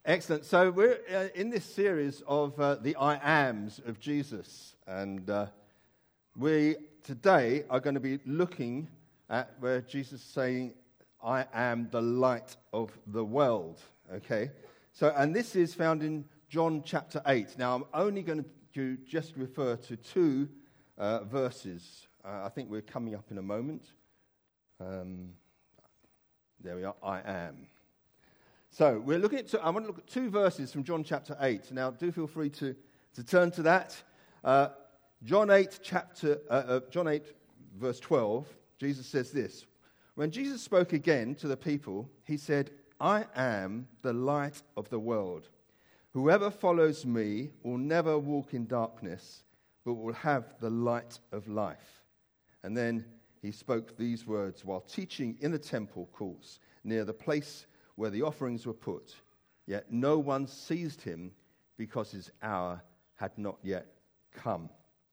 Excellent. So we're in this series of the I Ams of Jesus. And we today are going to be looking at where Jesus is saying, I am the light of the world. Okay? So, and this is found in John chapter 8. Now, I'm only going to just refer to two verses. I think we're coming up in a moment. There we are. I am. So I want to look at two verses from John chapter 8. Now, do feel free to turn to that. John 8, verse 12, Jesus says this. When Jesus spoke again to the people, he said, I am the light of the world. Whoever follows me will never walk in darkness, but will have the light of life. And then he spoke these words while teaching in the temple courts near the place where the offerings were put. Yet no one seized him because his hour had not yet come.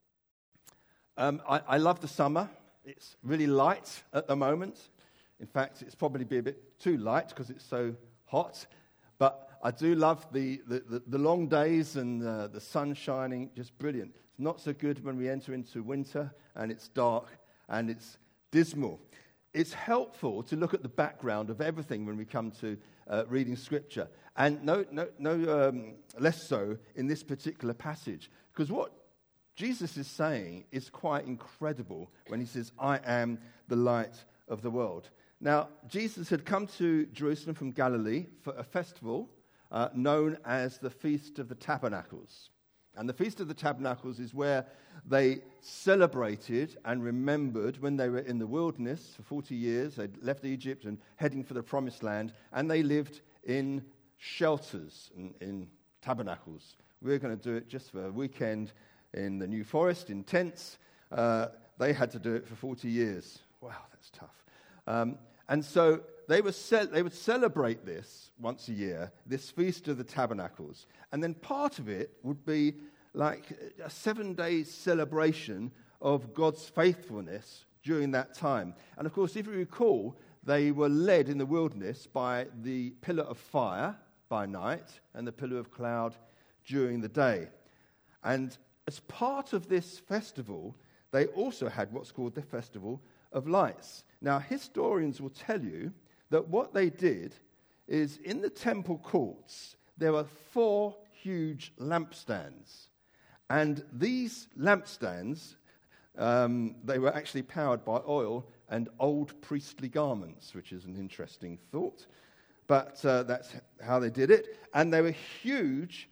I love the summer. It's really light at the moment. In fact, it's probably be a bit too light because it's so hot. But I do love the long days and the sun shining, just brilliant. It's not so good when we enter into winter and it's dark and it's dismal. It's helpful to look at the background of everything when we come to reading Scripture, and no less so in this particular passage, because what Jesus is saying is quite incredible when he says, I am the light of the world. Now, Jesus had come to Jerusalem from Galilee for a festival known as the Feast of the Tabernacles. And the Feast of the Tabernacles is where they celebrated and remembered when they were in the wilderness for 40 years. They'd left Egypt and heading for the Promised Land, and they lived in shelters, in tabernacles. We're going to do it just for a weekend in the New Forest, in tents. They had to do it for 40 years. Wow, that's tough. And so they would celebrate this once a year, this Feast of the Tabernacles. And then part of it would be like a 7-day celebration of God's faithfulness during that time. And of course, if you recall, they were led in the wilderness by the pillar of fire by night and the pillar of cloud during the day. And as part of this festival, they also had what's called the Festival of Lights. Now, historians will tell you that what they did is in the temple courts, there were 4 huge lampstands. And these lampstands, they were actually powered by oil and old priestly garments, which is an interesting thought. But that's how they did it. And they were huge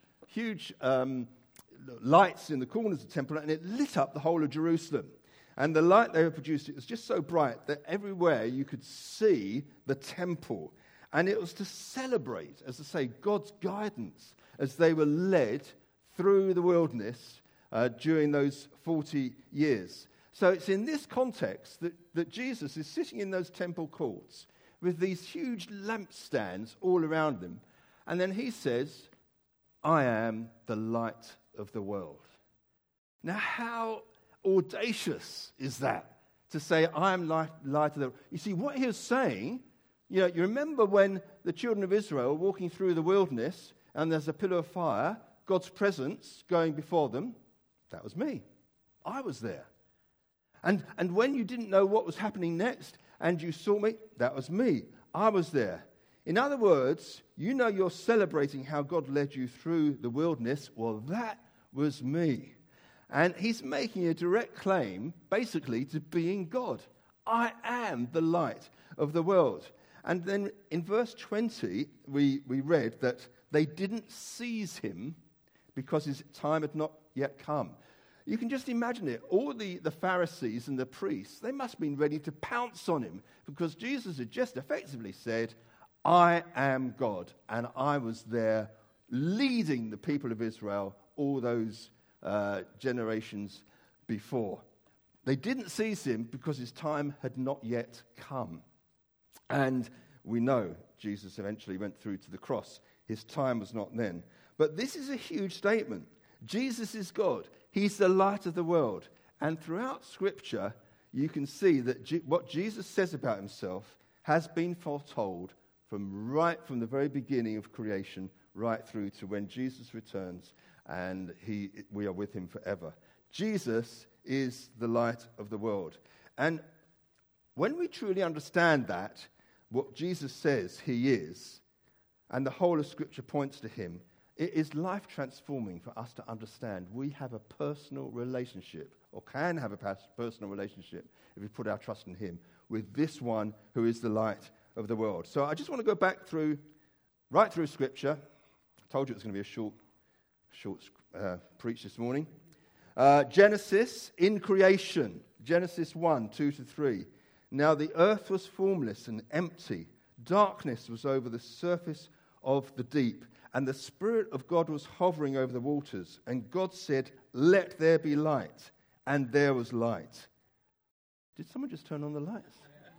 lights in the corners of the temple, and it lit up the whole of Jerusalem. And the light they were producing, it was just so bright that everywhere you could see the temple. And it was to celebrate, as I say, God's guidance as they were led through the wilderness during those 40 years. So it's in this context that Jesus is sitting in those temple courts with these huge lampstands all around them. And then he says, I am the light of the world. Now, how audacious is that, to say, I am light of the world? You see, what he was saying, you remember when the children of Israel were walking through the wilderness and there's a pillar of fire, God's presence going before them? That was me. I was there. And when you didn't know what was happening next and you saw me, that was me. I was there. In other words, you're celebrating how God led you through the wilderness. Well, that was me. And he's making a direct claim, basically, to being God. I am the light of the world. And then in verse 20, we read that they didn't seize him because his time had not yet come. You can just imagine it. All the Pharisees and the priests, they must have been ready to pounce on him because Jesus had just effectively said, I am God. And I was there leading the people of Israel all those generations before. They didn't seize him because his time had not yet come. And we know Jesus eventually went through to the cross. His time was not then. But this is a huge statement. Jesus is God. He's the light of the world. And throughout Scripture, you can see that what Jesus says about himself has been foretold right from the very beginning of creation, right through to when Jesus returns and we are with him forever. Jesus is the light of the world. And when we truly understand that, what Jesus says he is, and the whole of Scripture points to him, it is life transforming for us to understand we have a personal relationship, or can have a personal relationship if we put our trust in him, with this one who is the light of the world. So I just want to go back right through Scripture. I told you it was going to be a short preach this morning. Genesis, in creation, Genesis 1, 2-3. Now the earth was formless and empty. Darkness was over the surface of the deep, and the Spirit of God was hovering over the waters. And God said, "Let there be light." And there was light. Did someone just turn on the lights?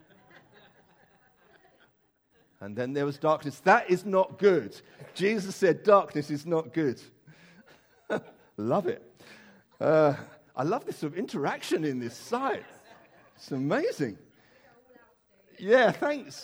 And then there was darkness. That is not good. Jesus said darkness is not good. Love it. I love this sort of interaction in this site. It's amazing. Yeah, thanks.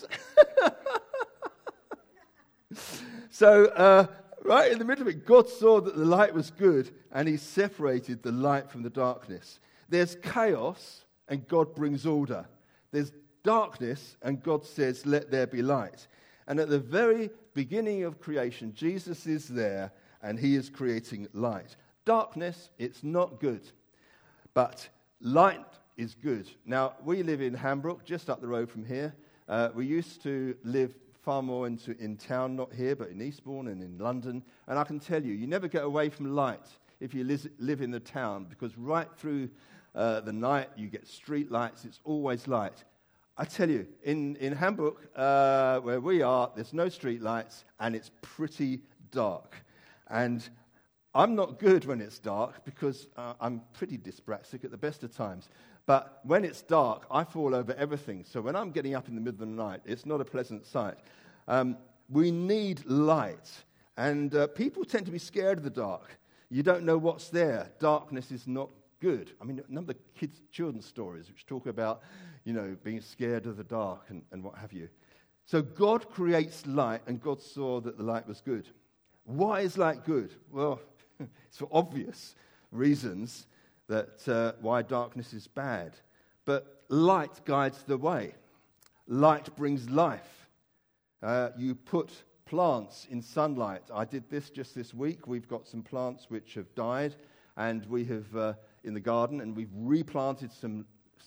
So, right in the middle of it, God saw that the light was good, and he separated the light from the darkness. There's chaos, and God brings order. There's darkness, and God says, "Let there be light." And at the very beginning of creation, Jesus is there, and he is creating light. Darkness, it's not good, but light is good. Now, we live in Hambrook, just up the road from here. We used to live far more in town, not here, but in Eastbourne and in London. And I can tell you, you never get away from light if you live in the town, because right through the night you get street lights. It's always light. I tell you, in Hamburg, where we are, there's no street lights, and it's pretty dark. And I'm not good when it's dark, because I'm pretty dyspraxic at the best of times. But when it's dark, I fall over everything. So when I'm getting up in the middle of the night, it's not a pleasant sight. We need light. And people tend to be scared of the dark. You don't know what's there. Darkness is not good. I mean, a number of children's stories which talk about, being scared of the dark and what have you. So God creates light, and God saw that the light was good. Why is light good? Well, it's for obvious reasons that why darkness is bad. But light guides the way. Light brings life. You put plants in sunlight. I did this just this week. We've got some plants which have died, and we have in the garden, and we've replanted some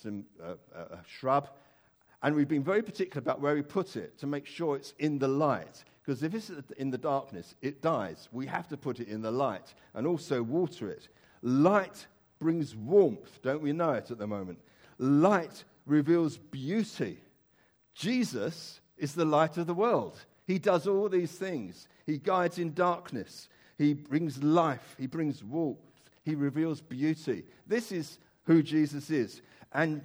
shrub, and we've been very particular about where we put it to make sure it's in the light, because if it's in the darkness, it dies. We have to put it in the light and also water it. Light brings warmth, don't we know it at the moment? Light reveals beauty. Jesus is the light of the world. He does all these things. He guides in darkness. He brings life. He brings warmth. He reveals beauty. This is who Jesus is. And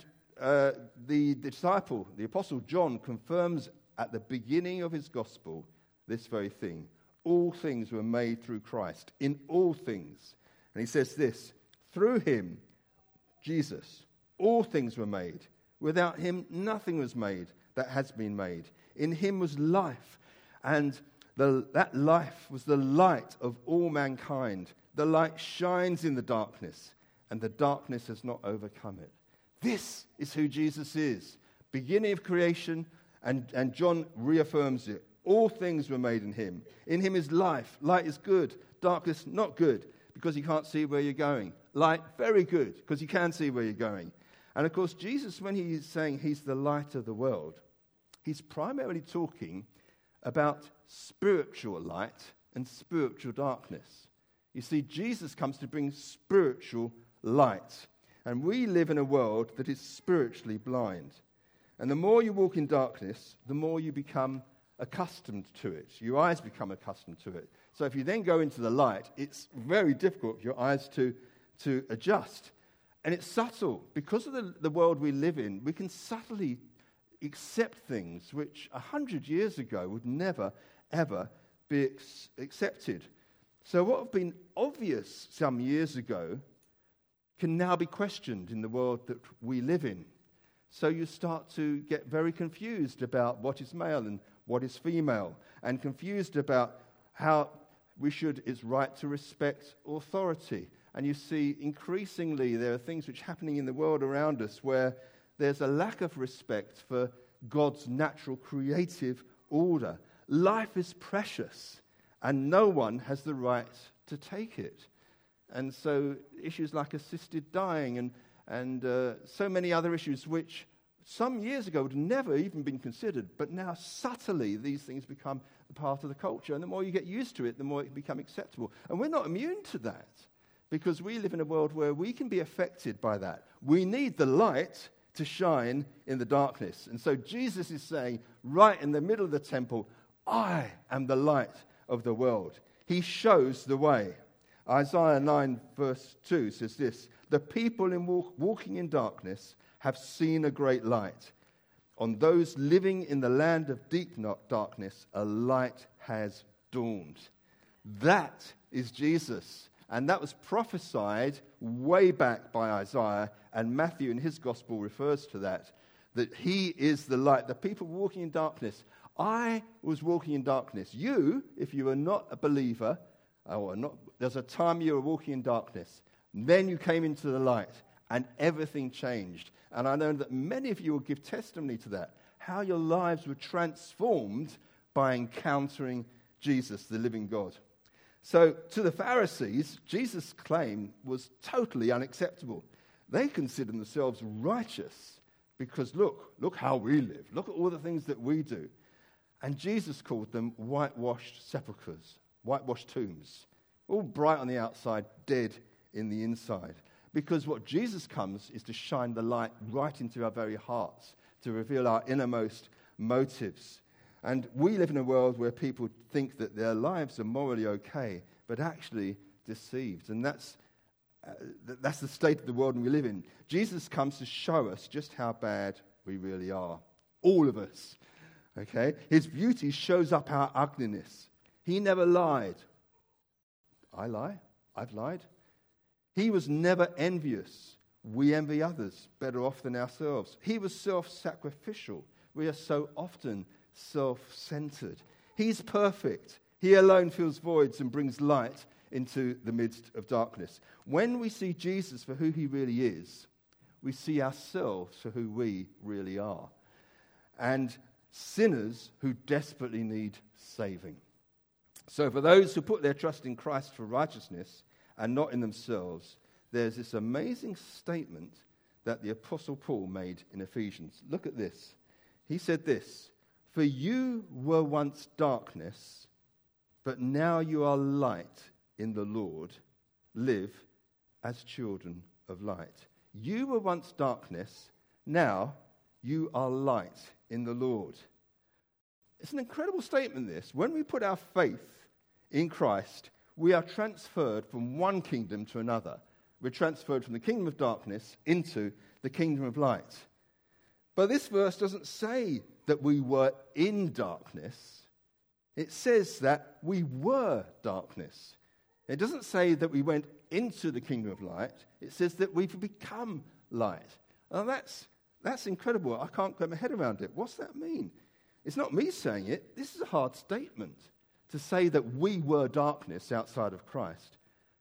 the disciple, the Apostle John, confirms at the beginning of his gospel this very thing. All things were made through Christ, in all things. And he says this, through him, Jesus, all things were made. Without him, nothing was made that has been made. In him was life, and that life was the light of all mankind. The light shines in the darkness, and the darkness has not overcome it. This is who Jesus is. Beginning of creation, and John reaffirms it. All things were made in him. In him is life. Light is good. Darkness, not good, because you can't see where you're going. Light, very good, because you can see where you're going. And of course, Jesus, when he's saying he's the light of the world, he's primarily talking about spiritual light and spiritual darkness. You see, Jesus comes to bring spiritual light. And we live in a world that is spiritually blind. And the more you walk in darkness, the more you become accustomed to it. Your eyes become accustomed to it. So if you then go into the light, it's very difficult for your eyes to adjust. And it's subtle. Because of the world we live in, we can subtly accept things which 100 years ago would never, ever be accepted. So what have been obvious some years ago can now be questioned in the world that we live in. So you start to get very confused about what is male and what is female, and confused about how it's right to respect authority. And you see, increasingly, there are things which are happening in the world around us where there's a lack of respect for God's natural creative order. Life is precious, and no one has the right to take it. And so issues like assisted dying and so many other issues which some years ago would never even been considered, but now subtly these things become a part of the culture. And the more you get used to it, the more it becomes acceptable. And we're not immune to that, because we live in a world where we can be affected by that. We need the light to shine in the darkness. And so Jesus is saying, right in the middle of the temple, I am the light of the world. He shows the way. Isaiah 9 verse 2 says this, the people walking in darkness have seen a great light. On those living in the land of deep darkness, a light has dawned. That is Jesus. And that was prophesied way back by Isaiah, and Matthew in his gospel refers to that he is the light. The people walking in darkness. I was walking in darkness. You, if you are not a believer, there's a time you were walking in darkness. Then you came into the light, and everything changed. And I know that many of you will give testimony to that, how your lives were transformed by encountering Jesus, the living God. So to the Pharisees, Jesus' claim was totally unacceptable. They considered themselves righteous because look how we live. Look at all the things that we do. And Jesus called them whitewashed sepulchres, whitewashed tombs, all bright on the outside, dead in the inside. Because what Jesus comes is to shine the light right into our very hearts, to reveal our innermost motives. And we live in a world where people think that their lives are morally okay, but actually deceived. And that's the state of the world we live in. Jesus comes to show us just how bad we really are. All of us. Okay? His beauty shows up our ugliness. He never lied. I lie? I've lied. He was never envious. We envy others better off than ourselves. He was self-sacrificial. We are so often self-centered. He's perfect. He alone fills voids and brings light into the midst of darkness. When we see Jesus for who he really is, we see ourselves for who we really are. And sinners who desperately need saving. So for those who put their trust in Christ for righteousness and not in themselves, there's this amazing statement that the Apostle Paul made in Ephesians. Look at this. He said this, for you were once darkness, but now you are light in the Lord. Live as children of light. You were once darkness, now you are light in the Lord. It's an incredible statement, this. When we put our faith in Christ, we are transferred from one kingdom to another. We're transferred from the kingdom of darkness into the kingdom of light. But this verse doesn't say that we were in darkness. It says that we were darkness. It doesn't say that we went into the kingdom of light. It says that we've become light. Now that's incredible. I can't get my head around it. What's that mean? It's not me saying it. This is a hard statement to say that we were darkness outside of Christ.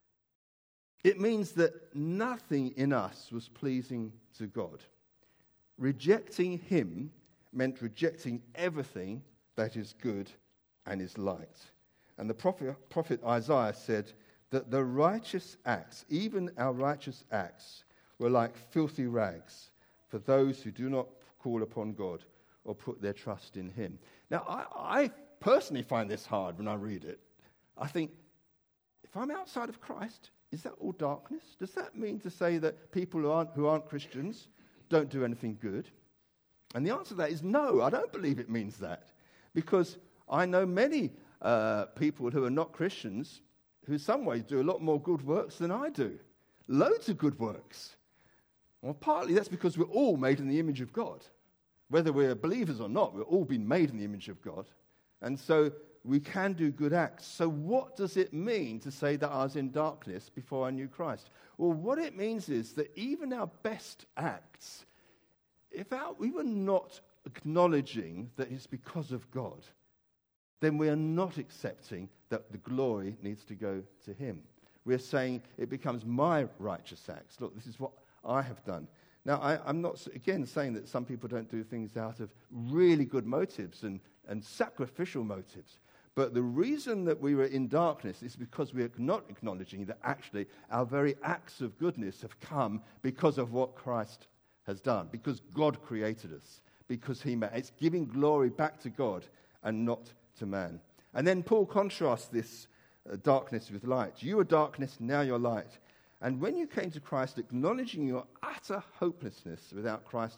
It means that nothing in us was pleasing to God. Rejecting him meant rejecting everything that is good and is light. And the prophet Isaiah said that the righteous acts, even our righteous acts, were like filthy rags for those who do not call upon God or put their trust in him. Now, I personally find this hard when I read it. I think, if I'm outside of Christ, is that all darkness? Does that mean to say that people who aren't Christians don't do anything good? And the answer to that is no, I don't believe it means that. Because I know many people who are not Christians who in some ways do a lot more good works than I do. Loads of good works. Well, partly that's because we're all made in the image of God. Whether we're believers or not, we've all been made in the image of God. And so we can do good acts. So what does it mean to say that I was in darkness before I knew Christ? Well, what it means is that even our best acts, if we were not acknowledging that it's because of God, then we are not accepting that the glory needs to go to him. We're saying it becomes my righteous acts. Look, this is what I have done. Now, I'm not, again, saying that some people don't do things out of really good motives and sacrificial motives. But the reason that we were in darkness is because we are not acknowledging that actually our very acts of goodness have come because of what Christ has done, because God created us, because he made. It's giving glory back to God and not to man. And then Paul contrasts this darkness with light. You were darkness, now you're light. And when you came to Christ, acknowledging your utter hopelessness without Christ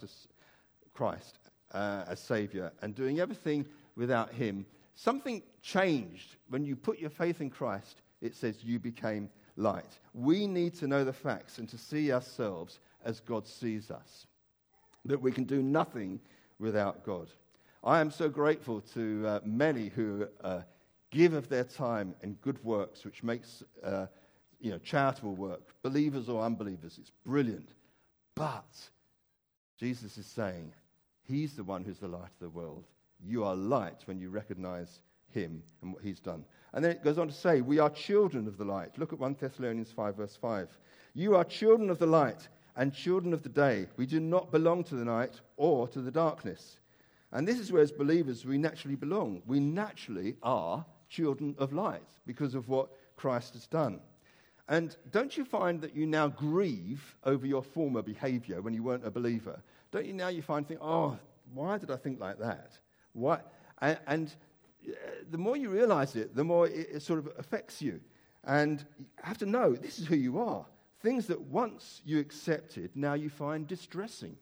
as Savior, and doing everything without him, something changed. When you put your faith in Christ, it says you became light. We need to know the facts and to see ourselves as God sees us, that we can do nothing without God. I am so grateful to many who give of their time and good works, which makes charitable work, believers or unbelievers. It's brilliant. But Jesus is saying he's the one who's the light of the world. You are light when you recognize him and what he's done. And then it goes on to say, we are children of the light. Look at 1 Thessalonians 5, verse 5. You are children of the light and children of the day. We do not belong to the night or to the darkness. And this is where, as believers, we naturally belong. We naturally are children of light because of what Christ has done. And don't you find that you now grieve over your former behavior when you weren't a believer? Don't you now think, oh, why did I think like that? Why? And the more you realize it, the more it sort of affects you. And you have to know, this is who you are. Things that once you accepted, now you find distressing.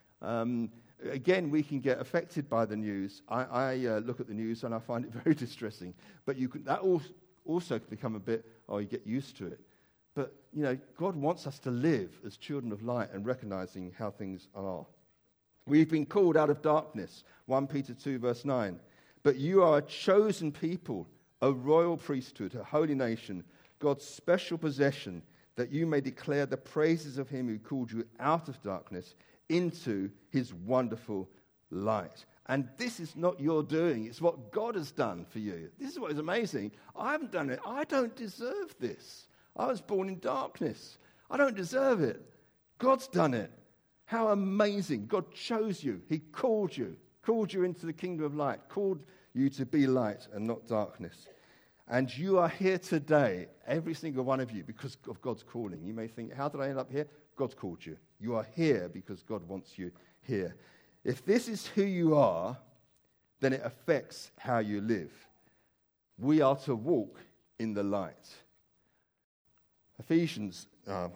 Again, we can get affected by the news. I look at the news and I find it very distressing. But that also can become a bit, you get used to it. But, God wants us to live as children of light and recognizing how things are. We've been called out of darkness, 1 Peter 2, verse 9. But you are a chosen people, a royal priesthood, a holy nation, God's special possession, that you may declare the praises of him who called you out of darkness into his wonderful light. And this is not your doing. It's what God has done for you. This is what is amazing. I haven't done it. I don't deserve this. I was born in darkness. I don't deserve it. God's done it. How amazing. God chose you. He called you into the kingdom of light, called you to be light and not darkness. And you are here today, every single one of you, because of God's calling. You may think, how did I end up here? God's called you. You are here because God wants you here. If this is who you are, then it affects how you live. We are to walk in the light. Ephesians 5,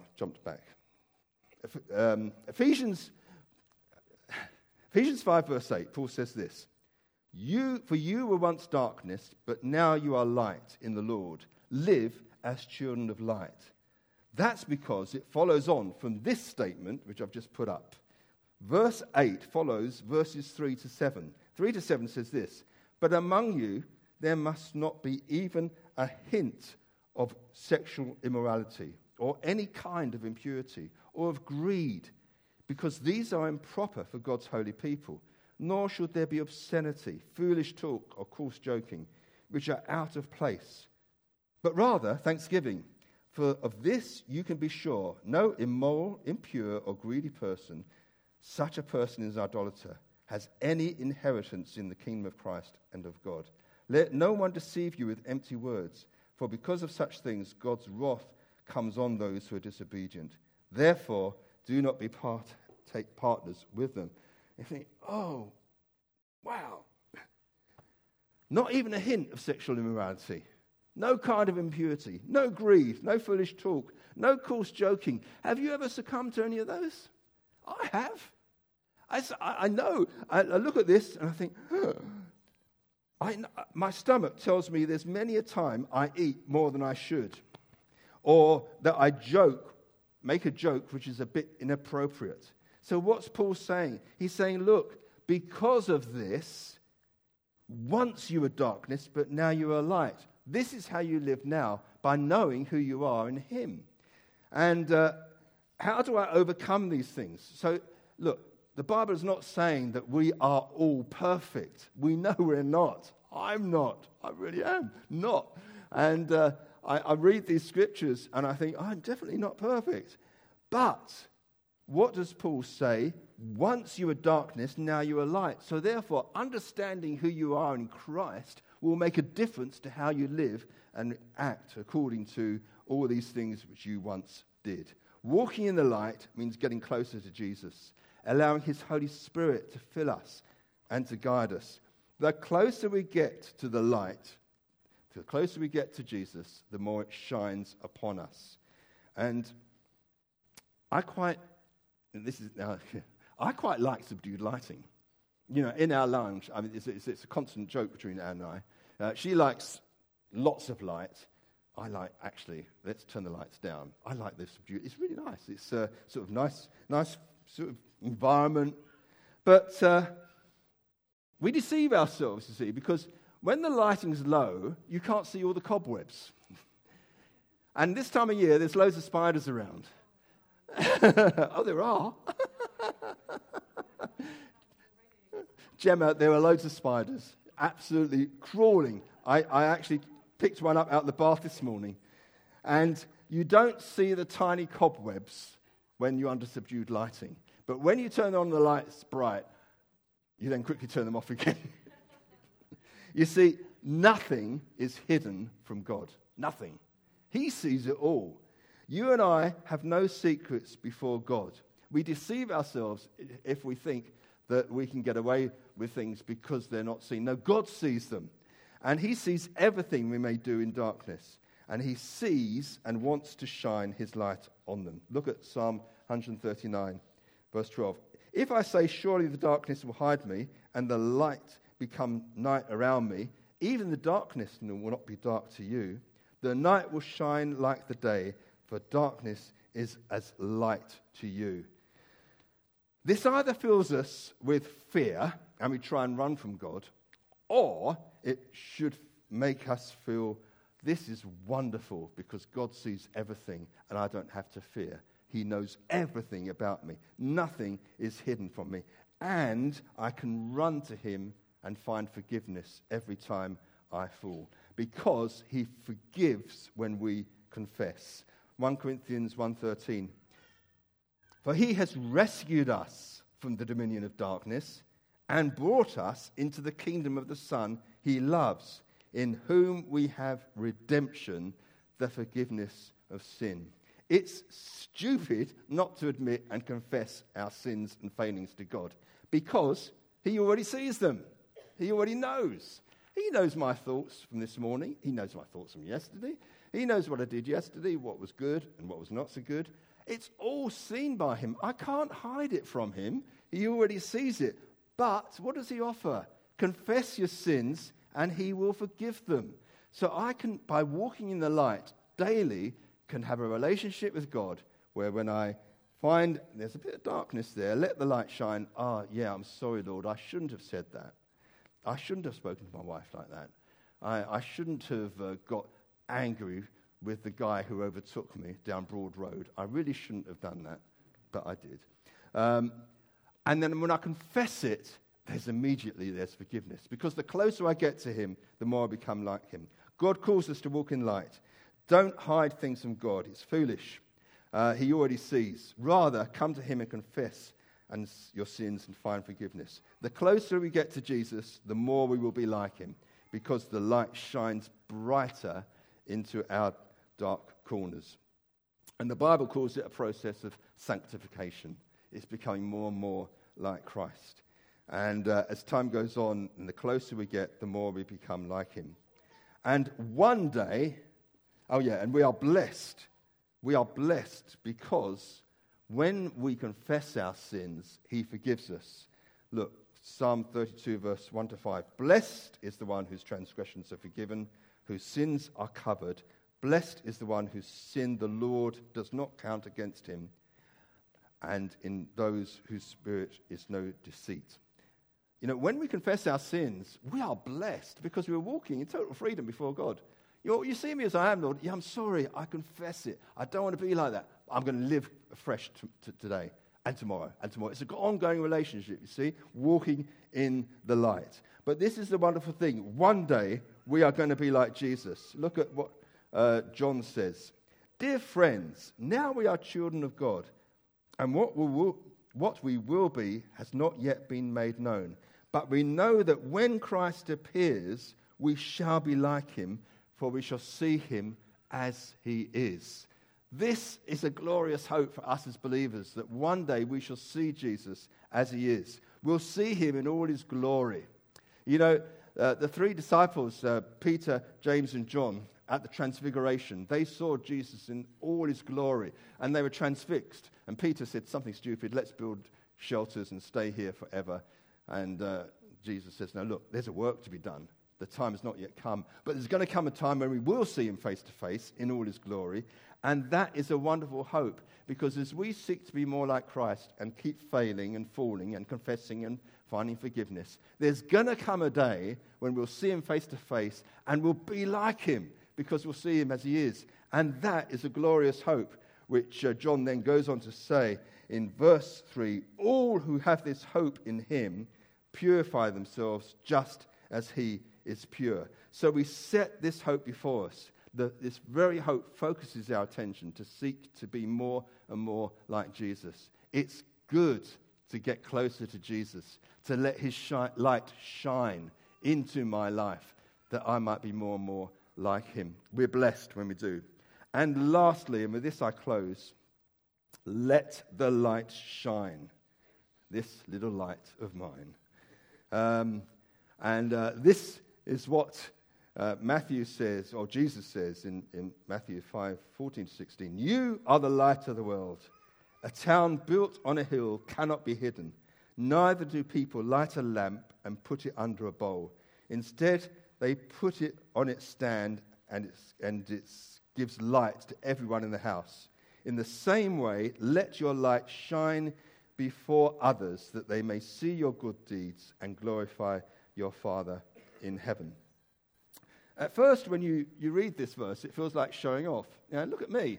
verse 8, Paul says this. For you were once darkness, but now you are light in the Lord. Live as children of light. That's because it follows on from this statement, which I've just put up. Verse 8 follows verses 3 to 7. 3 to 7 says this, but among you there must not be even a hint of sexual immorality, or any kind of impurity, or of greed, because these are improper for God's holy people. Nor should there be obscenity, foolish talk, or coarse joking, which are out of place. But rather, thanksgiving. For of this you can be sure, no immoral, impure, or greedy person, such a person is idolater, has any inheritance in the kingdom of Christ and of God. Let no one deceive you with empty words, for because of such things God's wrath comes on those who are disobedient. Therefore, do not take partners with them. You think, oh, wow. Not even a hint of sexual immorality. No kind of impurity. No greed. No foolish talk. No coarse joking. Have you ever succumbed to any of those? I have. I know. I look at this and I think, my stomach tells me there's many a time I eat more than I should. Or that I make a joke which is a bit inappropriate. So what's Paul saying? He's saying, look, because of this, once you were darkness, but now you are light. This is how you live now, by knowing who you are in him. And how do I overcome these things? So, look, The Bible is not saying that we are all perfect. We know we're not. I'm not. I really am not. And I read these scriptures and I think, I'm definitely not perfect. But what does Paul say? Once you were darkness, now you are light. So therefore, understanding who you are in Christ will make a difference to how you live and act according to all these things which you once did. Walking in the light means getting closer to Jesus, allowing his Holy Spirit to fill us and to guide us. The closer we get to the light, the closer we get to Jesus, the more it shines upon us. And I quite like subdued lighting. You know, in our lounge, I mean, it's a constant joke between Anne and I. She likes lots of light. I like, actually, let's turn the lights down. I like this subdued. It's really nice. It's sort of nice sort of environment. But we deceive ourselves, you see, because when the lighting's low, you can't see all the cobwebs. And this time of year, there's loads of spiders around. Oh, there are. Gemma, there are loads of spiders, absolutely crawling. I actually picked one up out of the bath this morning. And you don't see the tiny cobwebs when you're under subdued lighting. But when you turn on the lights bright, you then quickly turn them off again. You see, nothing is hidden from God. Nothing. He sees it all. You and I have no secrets before God. We deceive ourselves if we think that we can get away with things because they're not seen. No, God sees them. And he sees everything we may do in darkness. And he sees and wants to shine his light on them. Look at Psalm 139, verse 12. If I say, surely the darkness will hide me, and the light become night around me, even the darkness will not be dark to you. The night will shine like the day, for darkness is as light to you. This either fills us with fear, and we try and run from God, or it should make us feel, this is wonderful, because God sees everything, and I don't have to fear. He knows everything about me. Nothing is hidden from me. And I can run to him and find forgiveness every time I fall, because he forgives when we confess. 1 Corinthians 1:13. For he has rescued us from the dominion of darkness and brought us into the kingdom of the Son he loves, in whom we have redemption, the forgiveness of sin. It's stupid not to admit and confess our sins and failings to God, because he already sees them. He already knows. He knows my thoughts from this morning. He knows my thoughts from yesterday. He knows what I did yesterday, what was good and what was not so good. It's all seen by him. I can't hide it from him. He already sees it. But what does he offer? Confess your sins and he will forgive them. So I can, by walking in the light daily, can have a relationship with God where when I find there's a bit of darkness there, let the light shine. I'm sorry, Lord, I shouldn't have said that. I shouldn't have spoken to my wife like that. I shouldn't have got angry with the guy who overtook me down Broad Road. I really shouldn't have done that, but I did. And then when I confess it, there's forgiveness. Because the closer I get to him, the more I become like him. God calls us to walk in light. Don't hide things from God. It's foolish. He already sees. Rather, come to him and confess your sins and find forgiveness. The closer we get to Jesus, the more we will be like him, because the light shines brighter into our dark corners. And the Bible calls it a process of sanctification. It's becoming more and more like Christ. And as time goes on, and the closer we get, the more we become like him. And one day, and we are blessed. We are blessed because when we confess our sins, he forgives us. Look, Psalm 32, verse 1-5. Blessed is the one whose transgressions are forgiven, whose sins are covered. Blessed is the one whose sin the Lord does not count against him, and in those whose spirit is no deceit. You know, when we confess our sins, we are blessed because we're walking in total freedom before God. You see me as I am, Lord. Yeah, I'm sorry. I confess it. I don't want to be like that. I'm going to live afresh today. and tomorrow, and tomorrow. It's an ongoing relationship, you see, walking in the light. But this is the wonderful thing. One day, we are going to be like Jesus. Look at what John says. Dear friends, now we are children of God, and what we will be has not yet been made known. But we know that when Christ appears, we shall be like him, for we shall see him as he is. This is a glorious hope for us as believers, that one day we shall see Jesus as he is. We'll see him in all his glory. You know, the three disciples, Peter, James, and John, at the Transfiguration, they saw Jesus in all his glory, and they were transfixed. And Peter said something stupid, let's build shelters and stay here forever. And Jesus says, no, look, there's a work to be done. The time has not yet come. But there's going to come a time when we will see him face to face in all his glory. And that is a wonderful hope, because as we seek to be more like Christ and keep failing and falling and confessing and finding forgiveness, there's going to come a day when we'll see him face to face and we'll be like him, because we'll see him as he is. And that is a glorious hope, which John then goes on to say in verse 3, all who have this hope in him purify themselves just as he is pure. So we set this hope before us. This very hope focuses our attention to seek to be more and more like Jesus. It's good to get closer to Jesus, to let his light shine into my life, that I might be more and more like him. We're blessed when we do. And lastly, and with this I close, let the light shine, this little light of mine. This is what Matthew says, or Jesus says in Matthew 5:14-16. You are the light of the world. A town built on a hill cannot be hidden. Neither do people light a lamp and put it under a bowl. Instead, they put it on its stand, and it gives light to everyone in the house. In the same way, let your light shine before others, that they may see your good deeds and glorify your Father in heaven. At first, when you read this verse, it feels like showing off. You know, look at me.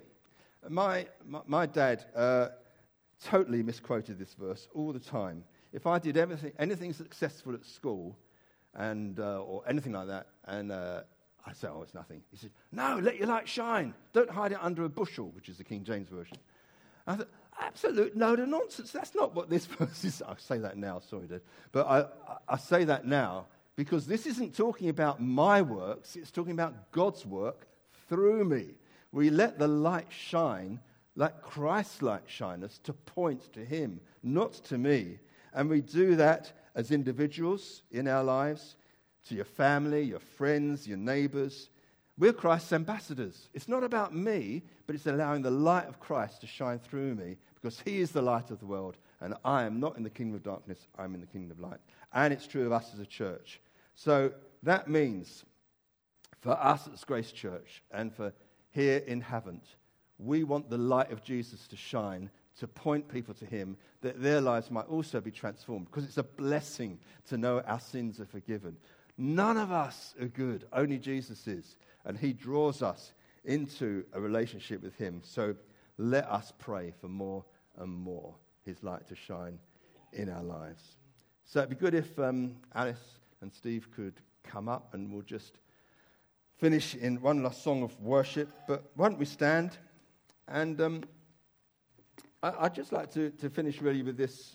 My dad totally misquoted this verse all the time. If I did anything successful at school, and or anything like that, and I said, oh, it's nothing. He said, no, let your light shine. Don't hide it under a bushel, which is the King James Version. I thought, absolute load of nonsense. That's not what this verse is. I say that now, sorry, Dad. But I say that now because this isn't talking about my works. It's talking about God's work through me. We let the light shine, let Christ's light shine us to point to him, not to me. And we do that as individuals in our lives, to your family, your friends, your neighbors. We're Christ's ambassadors. It's not about me, but it's allowing the light of Christ to shine through me, because he is the light of the world, and I am not in the kingdom of darkness, I'm in the kingdom of light. And it's true of us as a church. So that means for us at Grace Church and for here in Havant, we want the light of Jesus to shine, to point people to him, that their lives might also be transformed, because it's a blessing to know our sins are forgiven. None of us are good, only Jesus is, and he draws us into a relationship with him. So let us pray for more and more his light to shine in our lives. So it'd be good if Alice and Steve could come up, and we'll just finish in one last song of worship. But why don't we stand? And I'd just like to finish really with this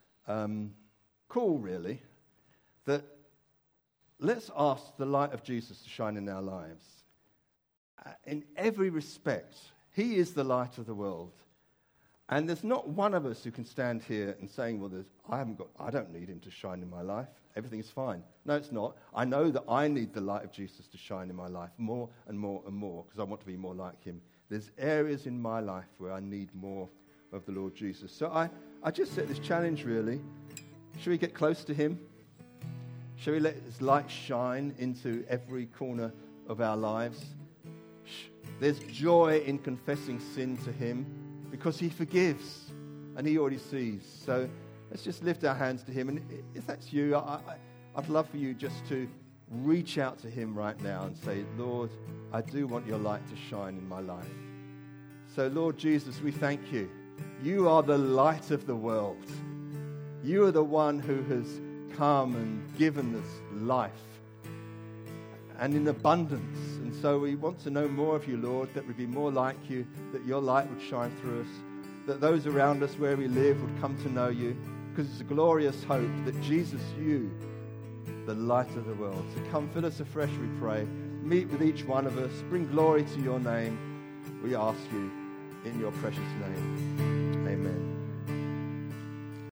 call, really, that let's ask the light of Jesus to shine in our lives. In every respect, he is the light of the world. And there's not one of us who can stand here and saying, well, I don't need him to shine in my life. Everything's fine. No, it's not. I know that I need the light of Jesus to shine in my life more and more and more, because I want to be more like him. There's areas in my life where I need more of the Lord Jesus. So I just set this challenge, really. Should we get close to him? Shall we let his light shine into every corner of our lives? There's joy in confessing sin to him, because he forgives and he already sees. So let's just lift our hands to him. And if that's you, I'd love for you just to reach out to him right now and say, Lord, I do want your light to shine in my life. So Lord Jesus, we thank you You are the light of the world. You are the one who has come and given us life and in abundance. And so we want to know more of you, Lord, that we'd be more like you, that your light would shine through us, that those around us where we live would come to know you, because it's a glorious hope that Jesus, you, the light of the world. So come, fill us afresh, we pray. Meet with each one of us. Bring glory to your name. We ask you in your precious name.